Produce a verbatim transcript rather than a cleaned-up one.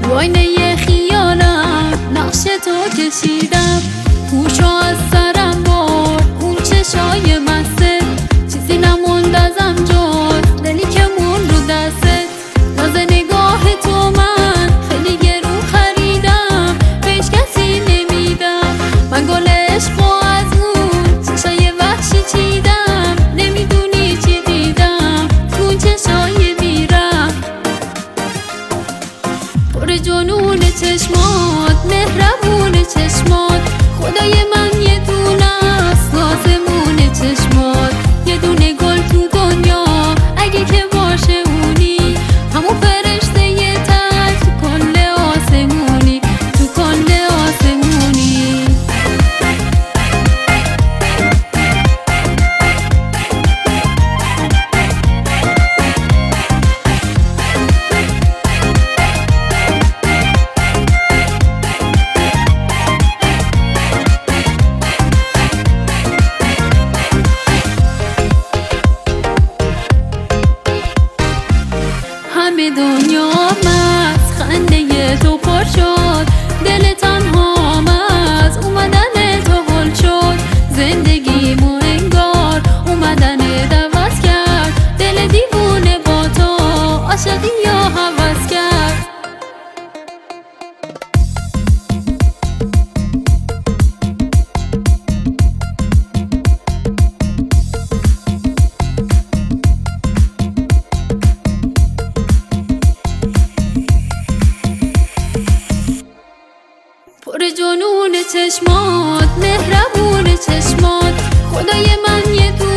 تو آینه خیالم نقش تو کشیدم، هوشو از سرم برد اون چشای مسته، چیزی نموند ازم جز دلی که مون رو دستت. ناز نگاه تو من خیلی گرون خریدم، بهش کسی نمیدم. من گل عشقو از اون چشای وحشی چیدم، نمیدونی چی دیدم تو اون چشای بیرم. پر جنون چشمات، مهربون چشمات، خدای من یه دونه است آسمون چشمات. یه دونه گل تو دنیا اگه که باشه اونی، همون فرشته یه تک تو کل آسمونی، تو کل آسمونی. همه دنیا مست خنده تو پر شد، دل تنهام از اومدن تو گل شد. زندگیمو انگار اومدن عوض کرد، دل دیوونه با تو عاشقی یا هوس کرد. پر جنون چشمات، مهربون چشمات، خدای من یه